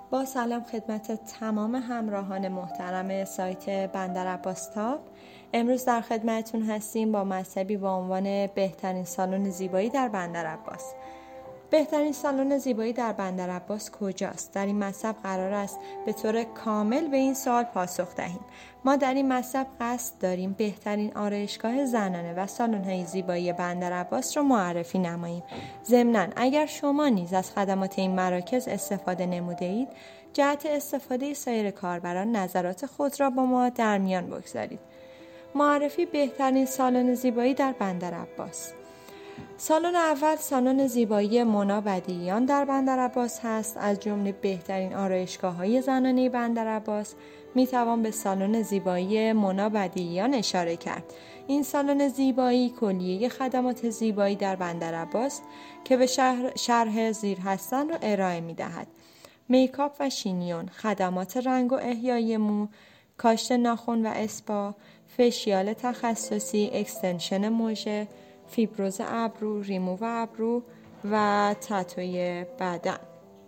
با سلام خدمت تمام همراهان محترم سایت بندرعباس تاپ. امروز در خدمتتون هستیم با مطلبی با عنوان بهترین سالن زیبایی در بندرعباس. بهترین سالن زیبایی در بندرعباس کجاست؟ در این مطلب قرار است به طور کامل به این سوال پاسخ دهیم. ما در این مطلب قصد داریم بهترین آرایشگاه زنانه و سالن‌های زیبایی بندرعباس را معرفی نماییم. ضمناً اگر شما نیز از خدمات این مراکز استفاده نموده‌اید، جهت استفاده سایر کاربران نظرات خود را با ما در میان بگذارید. معرفی بهترین سالن زیبایی در بندرعباس. سالن اول سالن زیبایی مونا بدیعیان در بندرعباس هست. از جمله بهترین آرایشگاه‌های زنانه بندرعباس میتوان به سالن زیبایی مونا بدیعیان اشاره کرد. این سالن زیبایی کلیه خدمات زیبایی در بندرعباس که به شرح زیر هستند را ارائه میدهد: میکاپ و شینیون، خدمات رنگ و احیای مو، کاشت ناخن و اسپا، فشیال تخصصی، اکستنشن مژه، فیبروز ابرو، ریموو ابرو و تتوی بدن.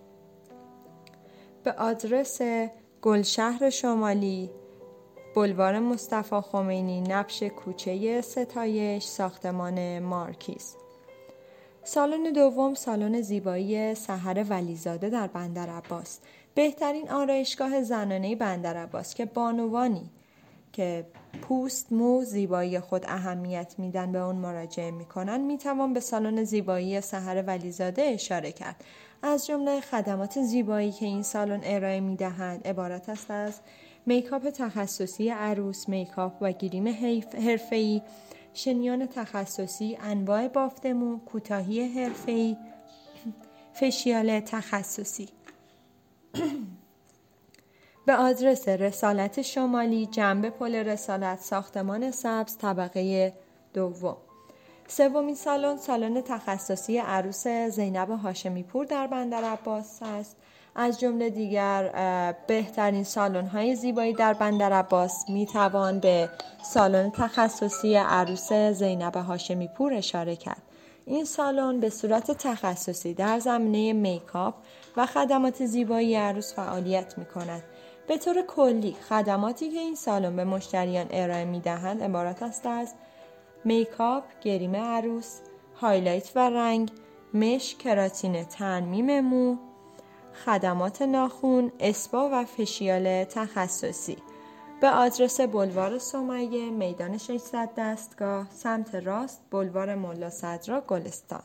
به آدرس گلشهر شمالی، بولوار مصطفی خمینی، نبش کوچه ستایش، ساختمان مارکیز. سالن دوم سالن زیبایی سحر ولیزاده در بندرعباس. بهترین آرایشگاه زنانه بندرعباس که بانوانی که پوست، مو، زیبایی خود اهمیت میدن به اون مراجعه میکنن میتوان به سالن زیبایی سحر ولیزاده اشاره کرد. از جمله خدمات زیبایی که این سالن ارائه میدهند عبارت است از میکاپ تخصصی عروس، میکاپ و گریم حرفه‌ای، شنیان تخصصی، انواع بافت مو، کوتاهی حرفه‌ای، فشیال تخصصی. به آدرس رسالت شمالی، جنب پل رسالت، ساختمان سبز، طبقه دوم. سومین سالن سالن تخصصی عروس زینب هاشمی پور در بندرعباس است. از جمله دیگر بهترین سالن‌های زیبایی در بندرعباس میتوان به سالن تخصصی عروس زینب هاشمی پور اشاره کرد. این سالن به صورت تخصصی در زمینه میکاپ و خدمات زیبایی عروس فعالیت می‌کند. به طور کلی خدماتی که این سالن به مشتریان ارائه می‌دهند عبارت است از میکاپ، گریم عروس، هایلایت و رنگ، مش، کراتین ترمیم مو، خدمات ناخن، اسپا و فشیال تخصصی. به آدرس بولوار سمیه، میدان 600 دستگاه، سمت راست، بولوار ملا صدرا، گلستان.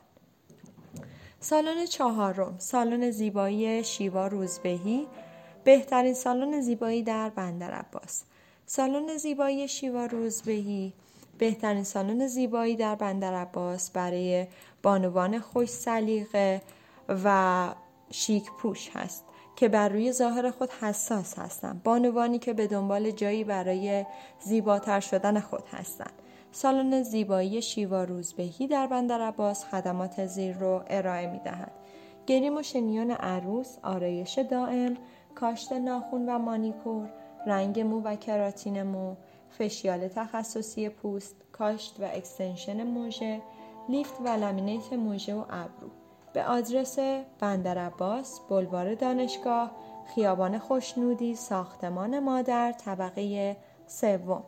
سالن چهارم سالن زیبایی شیوا روزبهی. بهترین سالن زیبایی در بندرعباس. سالن زیبایی شیوا روزبهی بهترین سالن زیبایی در بندرعباس برای بانوان خوش سلیقه و شیک پوش هست که بر روی ظاهر خود حساس هستند. بانوانی که به دنبال جایی برای زیباتر شدن خود هستند. سالن زیبایی شیوا روزبهی در بندرعباس خدمات زیر رو ارائه می‌دهد: گریم و شنیون عروس، آرایش دائم، کاشت ناخن و مانیکور، رنگ مو و کراتین مو، فشیال تخصصی پوست، کاشت و اکستنشن مژه، لیفت و لامینیت مژه و ابرو. به آدرس بندرعباس، بولوار دانشگاه، خیابان خوشنودی، ساختمان مادر، طبقه سوم.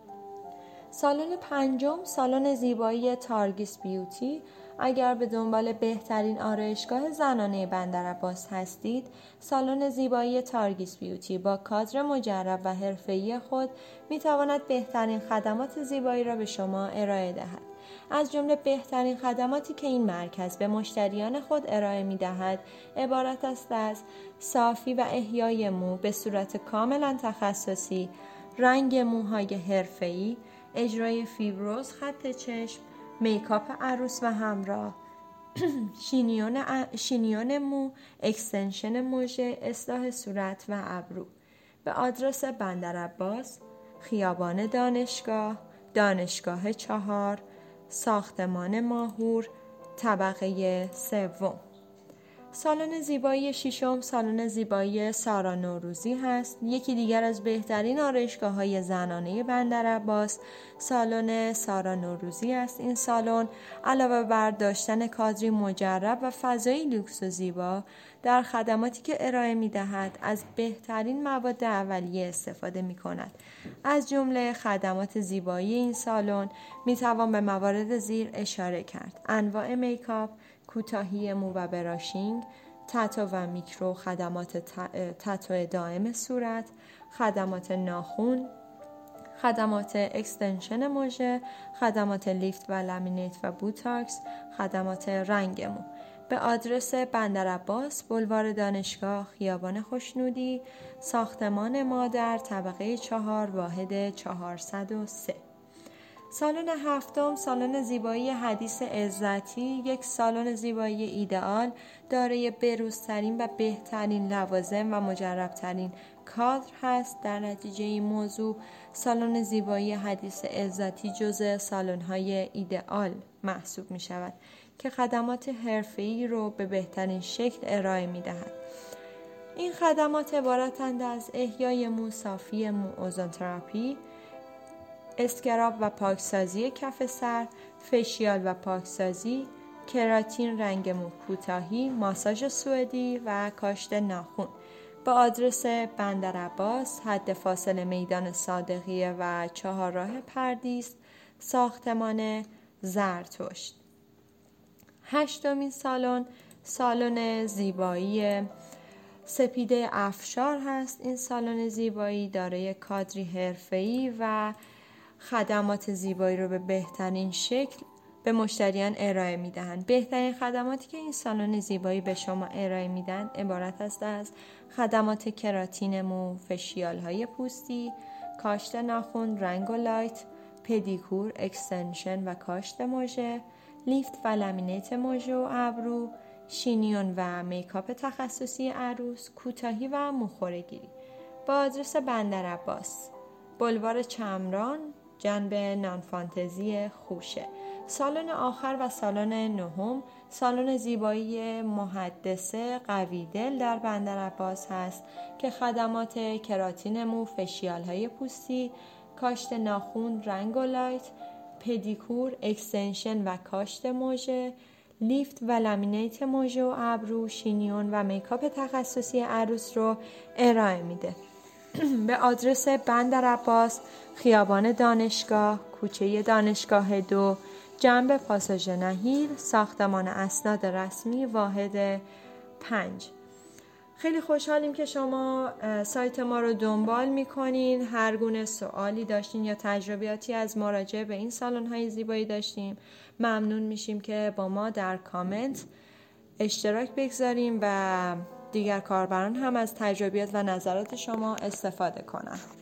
سالن پنجم سالن زیبایی تارگیس بیوتی. اگر به دنبال بهترین آرایشگاه زنانه بندرعباس هستید، سالن زیبایی تارگیس بیوتی با کادر مجرب و حرفه‌ای خود میتواند بهترین خدمات زیبایی را به شما ارائه دهد. از جمله بهترین خدماتی که این مرکز به مشتریان خود ارائه می‌دهد عبارت است از صافی و احیای مو به صورت کاملا تخصصی، رنگ موهای حرفه‌ای، اجرای فیبروز خط چشم، میکاپ عروس و همراه، شینیون مو، اکستنشن مژه، اصلاح صورت و ابرو. به آدرس بندرعباس، خیابان دانشگاه، دانشگاه 4، ساختمان ماهور، طبقه سوم. سالن زیبایی ششم سالن زیبایی سارا نوروزی هست. یکی دیگر از بهترین آرایشگاه‌های زنانه بندرعباس سالن سارا نوروزی است. این سالن علاوه بر داشتن کادری مجرب و فضایی لوکس و زیبا، در خدماتی که ارائه می‌دهد از بهترین مواد اولیه استفاده می‌کند. از جمله خدمات زیبایی این سالن می‌توان به موارد زیر اشاره کرد: انواع میکاپ، کوتاهی مو و براشینگ، تتو و میکرو، خدمات تتو دائم صورت، خدمات ناخن، خدمات اکستنشن مژه، خدمات لیفت و لامینیت و بوتاکس، خدمات رنگ مو. به آدرس بندرعباس، بولوار دانشگاه، خیابان خوشنودی، ساختمان مادر، طبقه 4، واحد 403. سالن هفتم سالن زیبایی حدیث عزتی، یک سالن زیبایی ایدئال دارای بروزترین و بهترین لوازم و مجربترین کادر هست. در نتیجه این موضوع سالن زیبایی حدیث عزتی جزء سالن‌های ایدئال محسوب می شود که خدمات حرفه‌ای رو به بهترین شکل ارائه می دهد. این خدمات عبارتند از احیای مو، صافی مو، اوزون تراپی، اسکراب و پاکسازی کف سر، فشیال و پاکسازی، کراتین، رنگ مو کوتاهی، ماساژ سوئدی و کاشت ناخن. به آدرس بندرعباس، حد فاصله میدان صادقیه و 4 راه پردیس، ساختمان زرتشت. هشتمین سالن سالن زیبایی سپیده افشار هست. این سالن زیبایی دارای کادری حرفه‌ای و خدمات زیبایی رو به بهترین شکل به مشتریان ارائه میدهند. بهترین خدماتی که این سالن زیبایی به شما ارائه میدن عبارت است از خدمات کراتین مو، فشیال های پوستی، کاشت ناخن، رنگ و لایت، پدیکور، اکستنشن و کاشت مژه، لیفت و لامینیت مژه و ابرو، شینیون و میکاپ تخصصی عروس، کوتاهی و موخوره‌گیری. با آدرس بندرعباس، بولوار چمران، جنب نانفانتزی خوشه. سالن آخر و سالن نهم سالن زیبایی محدثه قوی دل در بندرعباس هست که خدمات کراتین مو، فشیال های پوستی، کاشت ناخن، رنگ و لایت، پدیکور، اکستنشن و کاشت مژه، لیفت و لامینیت مژه و ابرو، شینیون و میکاپ تخصصی عروس رو ارائه میده. به آدرس بندرعباس، خیابان دانشگاه، کوچه دانشگاه 2، جنب پاساژ نهیر، ساختمان اسناد رسمی، واحد 5. خیلی خوشحالیم که شما سایت ما رو دنبال میکنین. هر گونه سوالی داشتین یا تجربیاتی از مراجعه به این سالن‌های زیبایی داشتیم، ممنون میشیم که با ما در کامنت اشتراک بگذاریم و دیگر کاربران هم از تجربیات و نظرات شما استفاده کنند.